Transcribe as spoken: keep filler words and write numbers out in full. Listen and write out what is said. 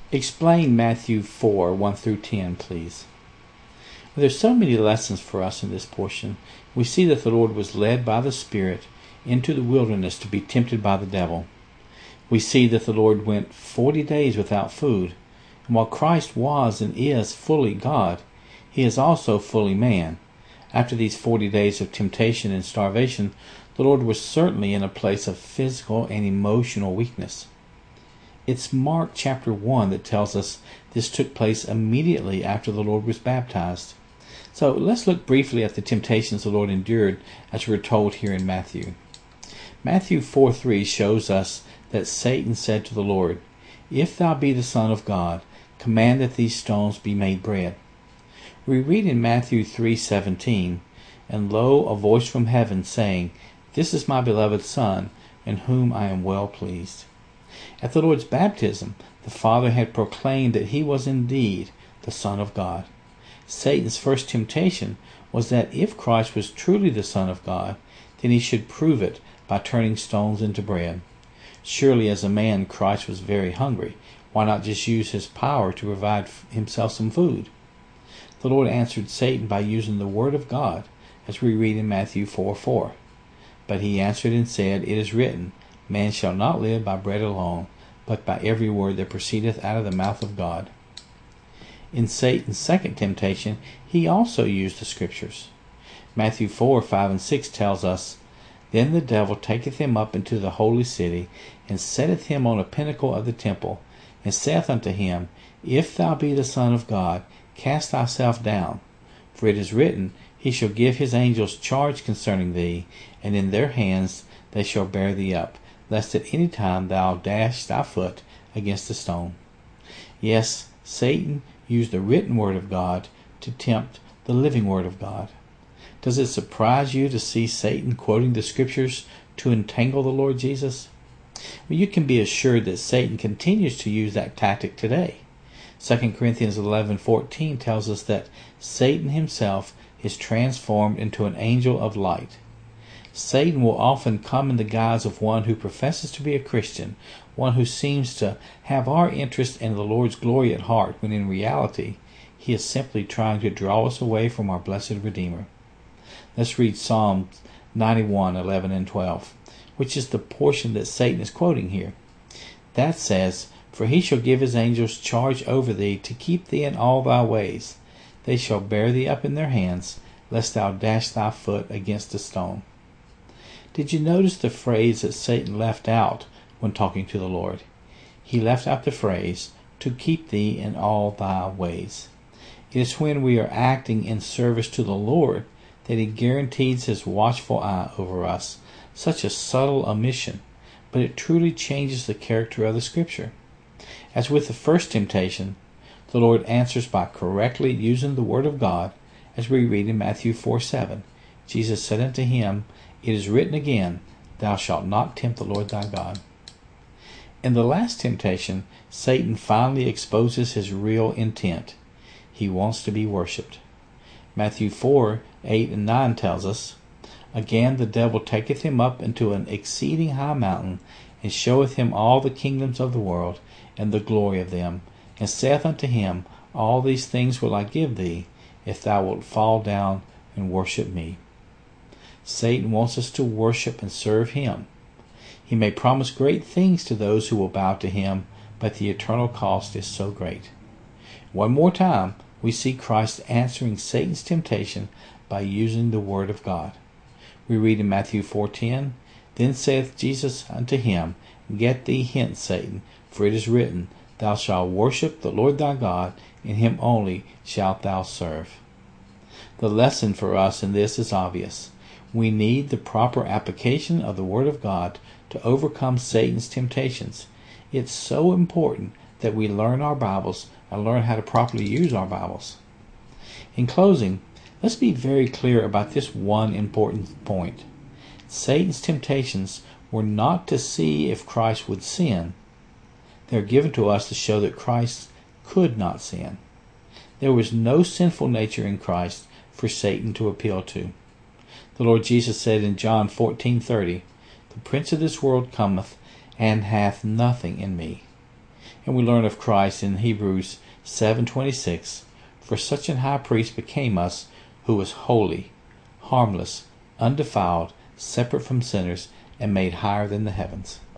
Explain Matthew four, one through ten, please. Well, there's so many lessons for us in this portion. We see that the Lord was led by the Spirit into the wilderness to be tempted by the devil. We see that the Lord went forty days without food, and while Christ was and is fully God, he is also fully man. After these forty days of temptation and starvation, the Lord was certainly in a place of physical and emotional weakness. It's Mark chapter one that tells us this took place immediately after the Lord was baptized. So let's look briefly at the temptations the Lord endured as we're told here in Matthew. Matthew four three shows us that Satan said to the Lord, "If thou be the Son of God, command that these stones be made bread." We read in Matthew three seventeen, "And lo, a voice from heaven saying, This is my beloved Son, in whom I am well pleased." At the Lord's baptism, the Father had proclaimed that he was indeed the Son of God. Satan's first temptation was that if Christ was truly the Son of God, then he should prove it by turning stones into bread. Surely as a man, Christ was very hungry. Why not just use his power to provide himself some food? The Lord answered Satan by using the Word of God, as we read in Matthew four four. But he answered and said, "It is written, Man shall not live by bread alone, but by every word that proceedeth out of the mouth of God." In Satan's second temptation, he also used the Scriptures. Matthew four five and six tells us, "Then the devil taketh him up into the holy city, and setteth him on a pinnacle of the temple, and saith unto him, If thou be the Son of God, cast thyself down. For it is written, He shall give his angels charge concerning thee, and in their hands they shall bear thee up, lest at any time thou dash thy foot against a stone." Yes, Satan used the written Word of God to tempt the living Word of God. Does it surprise you to see Satan quoting the Scriptures to entangle the Lord Jesus? Well, you can be assured that Satan continues to use that tactic today. Second Corinthians eleven fourteen tells us that Satan himself is transformed into an angel of light. Satan will often come in the guise of one who professes to be a Christian, one who seems to have our interest and the Lord's glory at heart, when in reality he is simply trying to draw us away from our blessed Redeemer. Let's read Psalm ninety-one eleven and twelve, which is the portion that Satan is quoting here. That says, "For he shall give his angels charge over thee, to keep thee in all thy ways. They shall bear thee up in their hands, lest thou dash thy foot against a stone." Did you notice the phrase that Satan left out when talking to the Lord? He left out the phrase, "to keep thee in all thy ways." It is when we are acting in service to the Lord that he guarantees his watchful eye over us. Such a subtle omission, but it truly changes the character of the Scripture. As with the first temptation, the Lord answers by correctly using the Word of God, as we read in Matthew four seven. Jesus said unto him, "It is written again, Thou shalt not tempt the Lord thy God." In the last temptation, Satan finally exposes his real intent. He wants to be worshipped. Matthew four eight and nine tells us, "Again the devil taketh him up into an exceeding high mountain, and showeth him all the kingdoms of the world, and the glory of them, and saith unto him, All these things will I give thee, if thou wilt fall down and worship me." Satan wants us to worship and serve him. He may promise great things to those who will bow to him, but the eternal cost is so great. One more time, we see Christ answering Satan's temptation by using the Word of God. We read in Matthew four ten, "Then saith Jesus unto him, Get thee hence, Satan, for it is written, Thou shalt worship the Lord thy God, and him only shalt thou serve." The lesson for us in this is obvious. We need the proper application of the Word of God to overcome Satan's temptations. It's so important that we learn our Bibles and learn how to properly use our Bibles. In closing, let's be very clear about this one important point. Satan's temptations were not to see if Christ would sin. They are given to us to show that Christ could not sin. There was no sinful nature in Christ for Satan to appeal to. The Lord Jesus said in John fourteen thirty, "The prince of this world cometh, and hath nothing in me." And we learn of Christ in Hebrews seven twenty-six, "For such an high priest became us, who was holy, harmless, undefiled, separate from sinners, and made higher than the heavens."